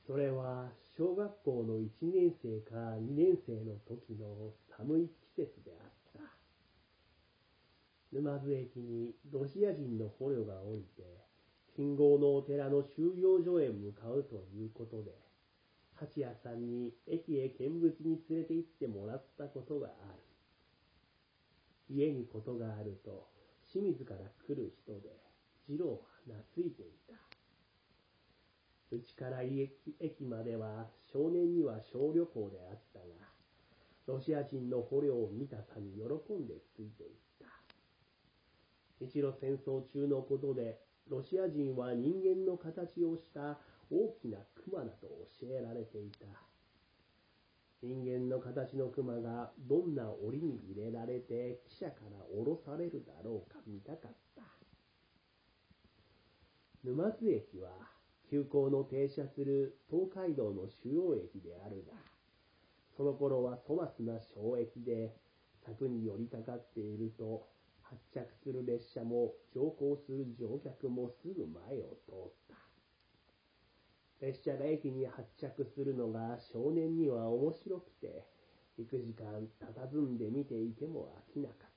それは小学校の1年生か2年生の時の寒い季節であった。沼津駅にロシア人の捕虜が降りて、信号のお寺の収容所へ向かうということで、八谷さんに駅へ見物に連れて行ってもらったことがある。家にことがあると清水から来る人で、次郎は懐いていた。うちから駅までは少年には小旅行であったが、ロシア人の捕虜を見たさに喜んでついていった。日露戦争中のことで、ロシア人は人間の形をした大きな熊だと教えられていた。人間の形の熊がどんな檻に入れられて汽車から降ろされるだろうか見たかった。沼津駅は急行の停車する東海道の主要駅であるが、その頃は粗末な小駅で、柵に寄りかかっていると、発着する列車も乗降する乗客もすぐ前を通った。列車が駅に発着するのが少年には面白くて、幾時間佇んで見ていても飽きなかった。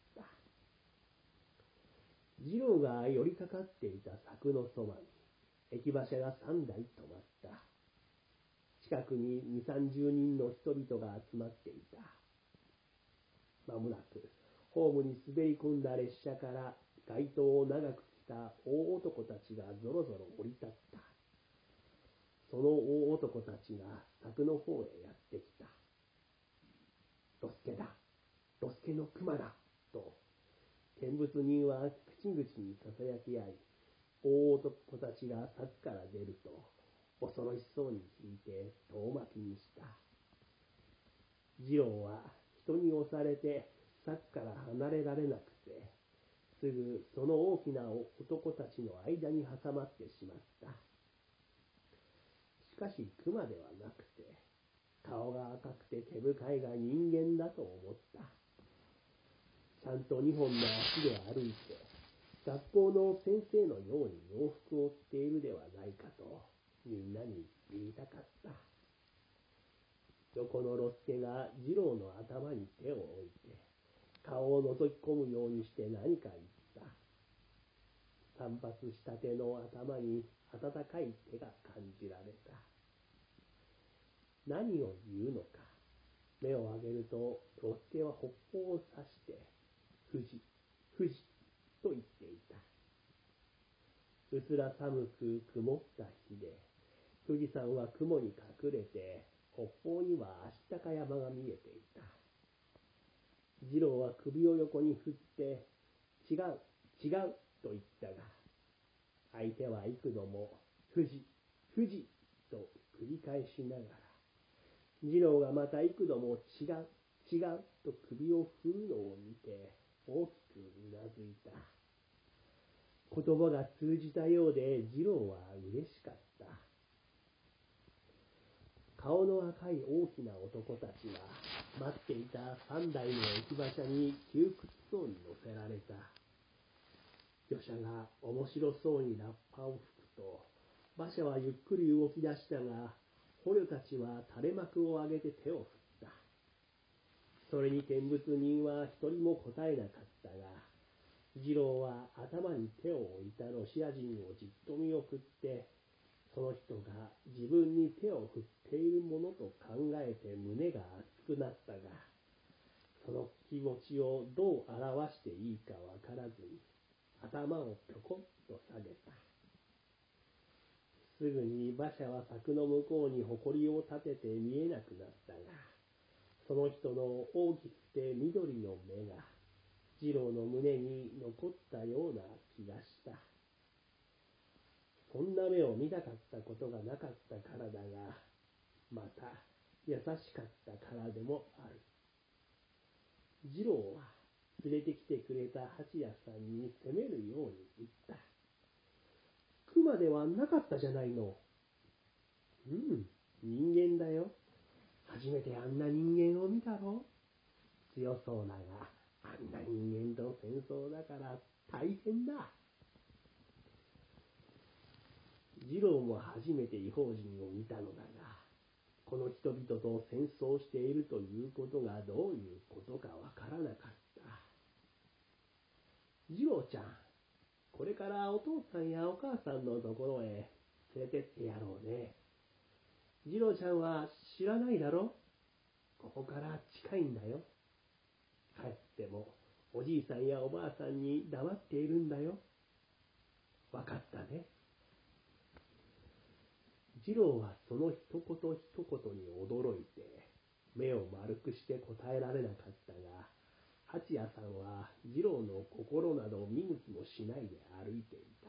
次郎が寄りかかっていた柵のそばに、駅馬車が3台止まった。近くに2、30人の人々が集まっていた。まもなく、ホームに滑り込んだ列車から街灯を長く着た大男たちがぞろぞろ降り立った。その大男たちが柵の方へやってきた。ロスケだ、ロスケの熊だ、と、見物人は口々に囁き合い、大男たちが柵から出ると、恐ろしそうに引いて遠巻きにした。次郎は人に押されて柵から離れられなくて、すぐその大きな男たちの間に挟まってしまった。しかし熊ではなくて、顔が赤くて毛深いが人間だと思った。ちゃんと2本の足で歩いて、学校の先生のように洋服を着ているではないかと、みんなに言いたかった。横のロスケが次郎の頭に手を置いて、顔を覗き込むようにして何か言った。散髪したての頭に温かい手が感じられた。何を言うのか、目を上げるとロスケは北方を指して、富士、富士と言っていた。うすら寒く曇った日で、富士山は雲に隠れて、北方には足高山が見えていた。次郎は首を横に振って、違う、違うと言ったが、相手は幾度も、富士、富士と繰り返しながら、次郎がまた幾度も違う、違うと首を振るのを見て、大きくうなずいた。言葉が通じたようで、次郎は嬉しかった。顔の赤い大きな男たちは、待っていた3台の駅馬車に窮屈そうに乗せられた。御車が面白そうにラッパを吹くと、馬車はゆっくり動き出したが、捕虜たちは垂れ幕を上げて手を振った。それに見物人は一人も答えなかったが、次郎は頭に手を置いたロシア人をじっと見送って、その人が自分に手を振っているものと考えて胸が熱くなったが、その気持ちをどう表していいかわからずに、頭をぴょこっと下げた。すぐに馬車は柵の向こうに埃を立てて見えなくなったが、その人の大きくて緑の目が、次郎の胸に残ったような気がした。そんな目を見たかったことがなかったからだが、また優しかったからでもある。次郎は連れてきてくれた八谷さんに責めるように言った。熊ではなかったじゃないの。人間だよ。初めてあんな人間を見たろ。強そうだが、あんな人間と戦争だから大変だ。次郎も初めて異邦人を見たのだが、 この人々と戦争しているということがどういうことかわからなかった。次郎ちゃん、これからお父さんやお母さんのところへ連れてってやろうね。次郎ちゃんは知らないだろ？ここから近いんだよ。帰ってもおじいさんやおばあさんに黙っているんだよ。わかったね。次郎はその一言一言に驚いて目を丸くして答えられなかったが、八谷さんは次郎の心など見向きもしないで歩いていた。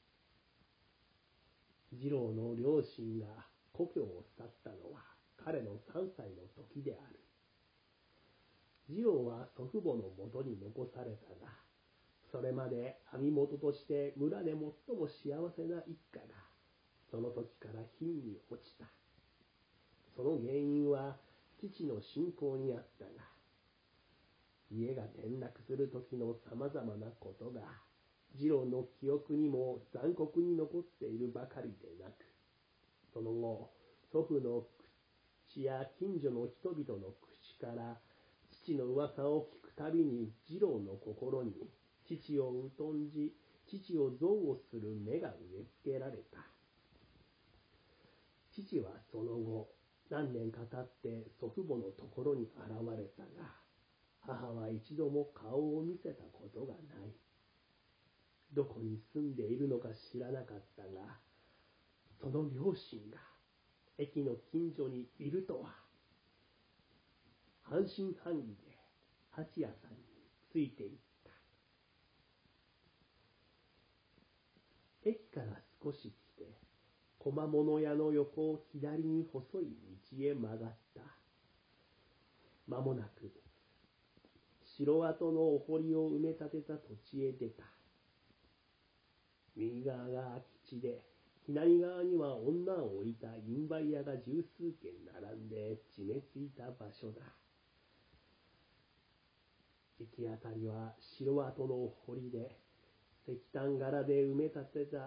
次郎の両親が故郷を去ったのは彼の3歳の時である。次郎は祖父母のもとに残されたが、それまで網元として村で最も幸せな一家がその時から貧に落ちた。その原因は父の信仰にあったが、家が転落する時のさまざまなことが次郎の記憶にも残酷に残っているばかりでなく、その後祖父の口や近所の人々の口から父の噂を聞くたびに次郎の心に父を疎んじ、父を憎悪する目が植え付けられた。父はその後何年か経って祖父母のところに現れたが、母は一度も顔を見せたことがない。どこに住んでいるのか知らなかったが、その両親が駅の近所にいるとは。半信半疑で八谷さんについていった。駅から少し来て小間物屋の横を左に細い道へ曲がった。間もなく城跡のお堀を埋め立てた土地へ出た。右側が空き地で、左側には女を置いた陰梅屋が十数軒並んで地めついた場所だ。行き当たりは城跡の堀で、石炭柄で埋め立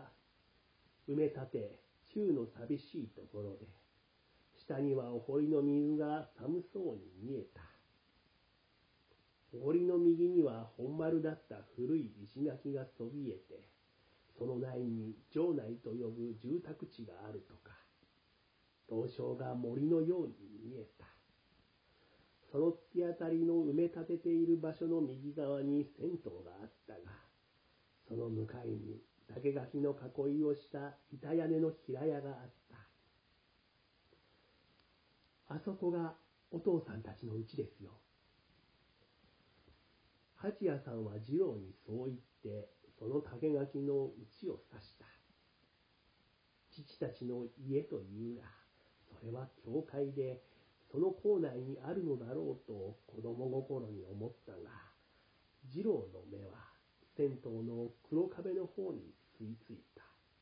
て中の寂しいところで、下にはお堀の水が寒そうに見えた。お堀の右には本丸だった古い石垣がそびえて、その内に城内と呼ぶ住宅地があるとか、東証が森のように見えた。その突き当たりの埋め立てている場所の右側に銭湯があったが、その向かいに竹垣の囲いをした板屋根の平屋があった。あそこがお父さんたちの家ですよ。八谷さんは次郎にそう言って、その竹垣の内を指した。父たちの家というが、それは教会で、その構内にあるのだろうと子供心に思ったが、次郎の目は銭湯の黒壁の方に吸い付いた。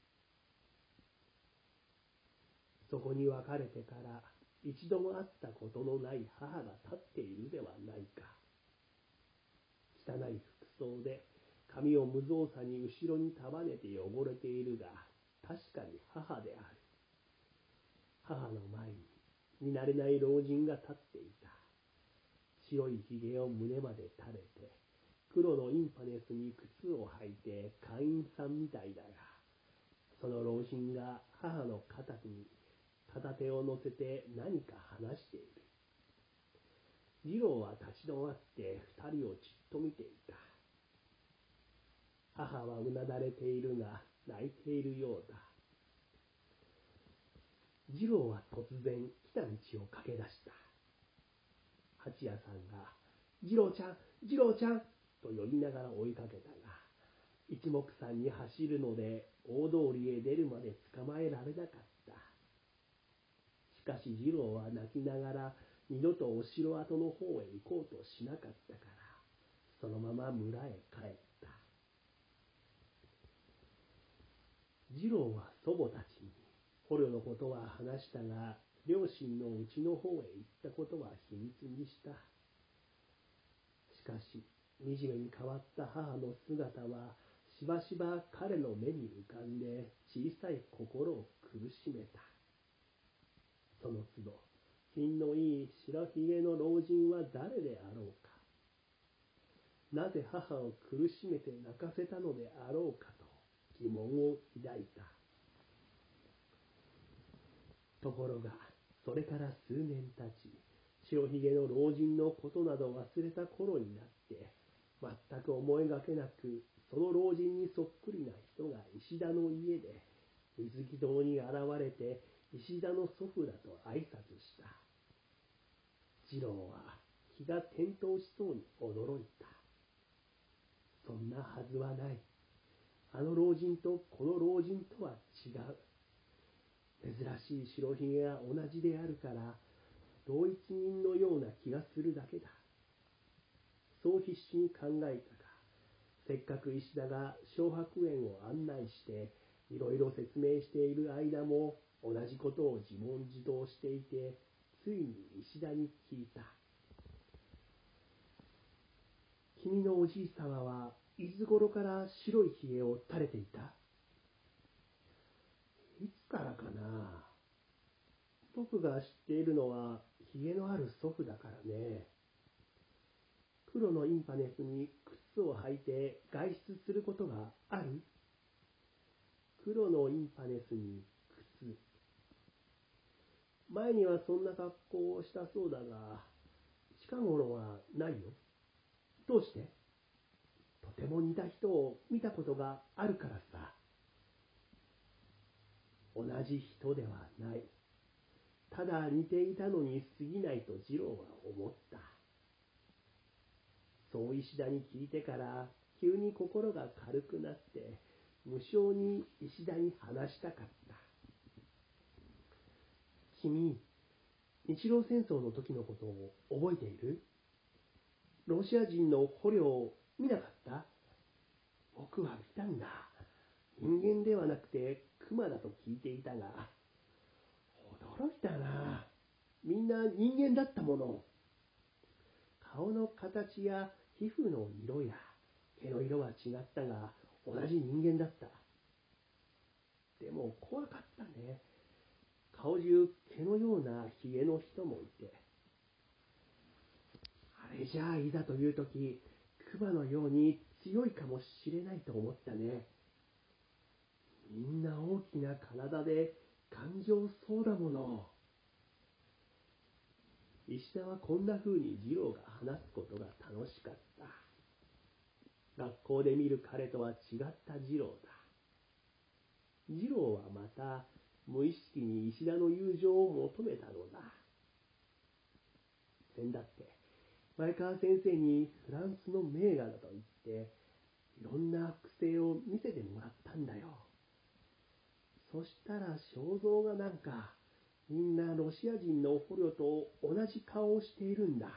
そこに別れてから一度も会ったことのない母が立っているではないか。汚い服装で髪を無造作に後ろに束ねて汚れているが、確かに母である。母の前に見慣れない老人が立っていた。白いひげを胸まで垂れて、黒のインパネスに靴を履いて会員さんみたいだが、その老人が母の肩に片手を乗せて何か話している。次郎は立ち止まって二人をじっと見ていた。母はうなだれているが泣いているようだ。次郎は突然来た道を駆け出した。八谷さんが次郎ちゃん、次郎ちゃんと呼びながら追いかけたが、一目散に走るので大通りへ出るまで捕まえられなかった。しかし次郎は泣きながら二度とお城跡の方へ行こうとしなかったから、そのまま村へ帰った。次郎は祖母たちに捕虜のことは話したが、両親の家の方へ行ったことは秘密にした。しかし惨めに変わった母の姿はしばしば彼の目に浮かんで小さい心を苦しめた。その都度品のいい白ひげの老人は誰であろうか。なぜ母を苦しめて泣かせたのであろうかと疑問を抱いた。ところが、それから数年経ち、白ひげの老人のことなど忘れた頃になって、全く思いがけなく、その老人にそっくりな人が石田の家で、水木堂に現れて、石田の祖父だと挨拶した。次郎は気が転倒しそうに驚いた。そんなはずはない。あの老人とこの老人とは違う。珍しい白ひげが同じであるから、同一人のような気がするだけだ。そう必死に考えたが、せっかく石田が小白園を案内して、いろいろ説明している間も、同じことを自問自答していて、ついに石田に聞いた。君のおじい様はいつ頃から白いひげを垂れていた？いつからかな。僕が知っているのはひげのある祖父だからね。黒のインパネスに靴を履いて外出することがある？黒のインパネスに靴。前にはそんな格好をしたそうだが、近頃はないよ。どうして？とても似た人を見たことがあるからさ。同じ人ではない。ただ似ていたのに過ぎないと次郎は思った。そう石田に聞いてから急に心が軽くなって、無性に石田に話したかった。君、日露戦争の時のことを覚えている？ロシア人の捕虜を見なかった？僕は見たんだ。人間ではなくて熊だと聞いていたが、驚いたな。みんな人間だったもの。顔の形や皮膚の色や毛の色は違ったが、同じ人間だった。でも怖かったね。顔中毛のようなひげの人もいて。あれじゃあいざという時、熊のように強いかもしれないと思ったね。みんな大きな体で頑丈そうだもの。石田はこんな風に次郎が話すことが楽しかった。学校で見る彼とは違った次郎だ。次郎はまた無意識に石田の友情を求めたのだ。先だって前川先生にフランスの名画だと言っていろんな複製を見せてもらったんだよ。そしたら肖像がなんかみんなロシア人の捕虜と同じ顔をしているんだ。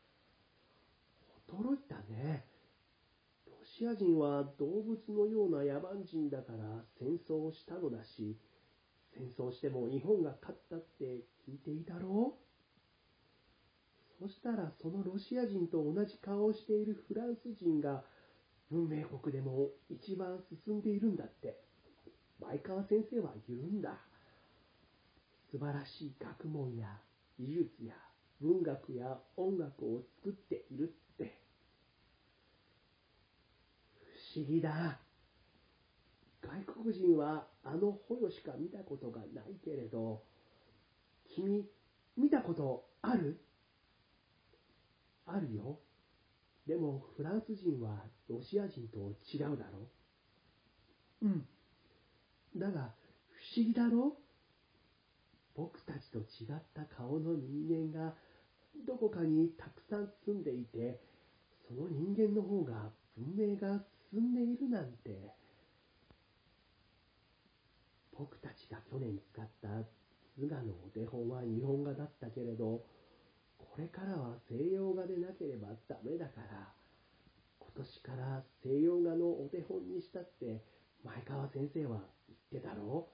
驚いたね。ロシア人は動物のような野蛮人だから戦争をしたのだし、戦争しても日本が勝ったって聞いていたろう。そしたらそのロシア人と同じ顔をしているフランス人が文明国でも一番進んでいるんだって前川先生は言うんだ。素晴らしい学問や技術や文学や音楽を作っているって。不思議だ。外国人はあの捕虜しか見たことがないけれど、君見たことある？あるよ。でもフランス人はロシア人と違うだろう。うん。だが不思議だろう。僕たちと違った顔の人間がどこかにたくさん住んでいて、その人間の方が文明が進んでいるなんて。僕たちが去年使った図画のお手本は日本画だったけれど、これからは西洋画でなければダメだから、今年から西洋画のお手本にしたって前川先生は言ってたろ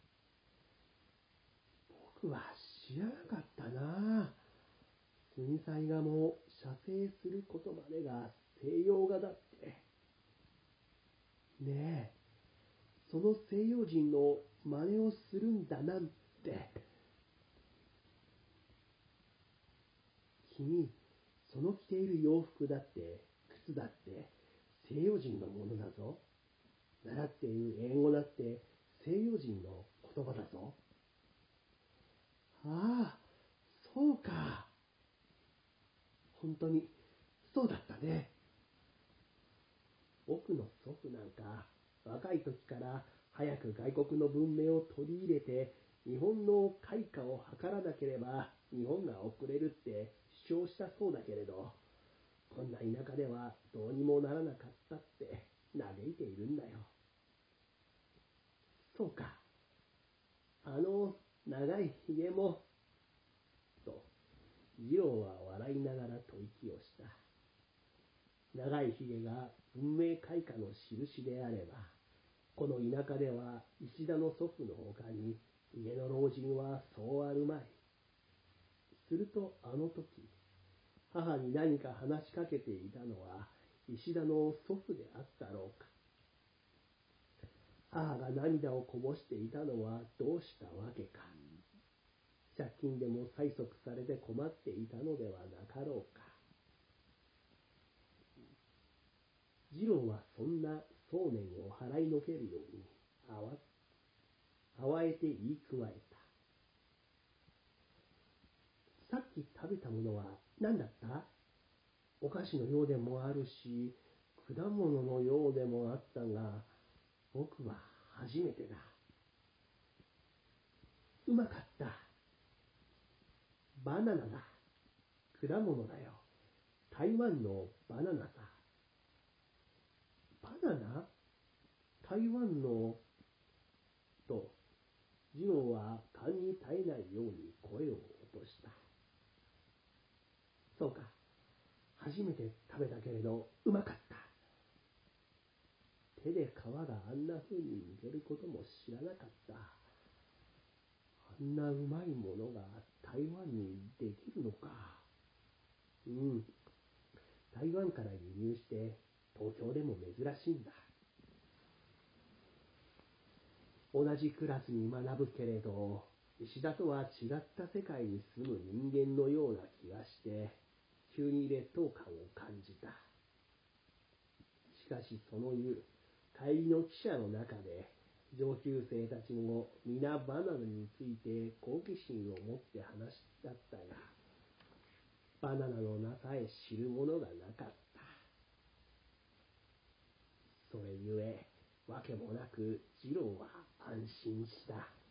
う。僕は知らなかったな。水彩画も写生することまでが西洋画だって。ねえ、その西洋人の真似をするんだなんて。 君、その着ている洋服だって靴だって西洋人のものだぞ。習っている英語だって西洋人の言葉だぞ。ああ、そうか。本当にそうだったね。僕の祖父なんか若い時から早く外国の文明を取り入れて日本の開化を図らなければ日本が遅れるって主張したそうだけれど、こんな田舎ではどうにもならなかったって嘆いているんだよ。そうか。あの長いひげも、と次郎は笑いながら吐息をした。長いひげが文明開化の印であれば、この田舎では石田の祖父の他に家の老人はそうあるまい。するとあの時、母に何か話しかけていたのは石田の祖父であったろうか。母が涙をこぼしていたのはどうしたわけか。借金でも催促されて困っていたのではなかろうか。次郎はそんな想念を払いのけるように慌えて言い加えた。さっき食べたものは何だった？お菓子のようでもあるし、果物のようでもあったが、僕は初めてだ。うまかった。バナナだ。果物だよ。台湾のバナナさ。バナナ？台湾の…と、次郎は勘に耐えないように声を落とした。そうか。初めて食べたけれど、うまかった。手で皮があんな風に剥けることも知らなかった。あんなうまいものが台湾にできるのか。うん。台湾から輸入して東京でも珍しいんだ。同じクラスに学ぶけれど、石田とは違った世界に住む人間のような気がして、急に劣等感を感じた。しかしその夕、帰りの汽車の中で、上級生たちも皆バナナについて好奇心を持って話し合ったが、バナナの名さえ知るものがなかった。それゆえ、わけもなく次郎は安心した。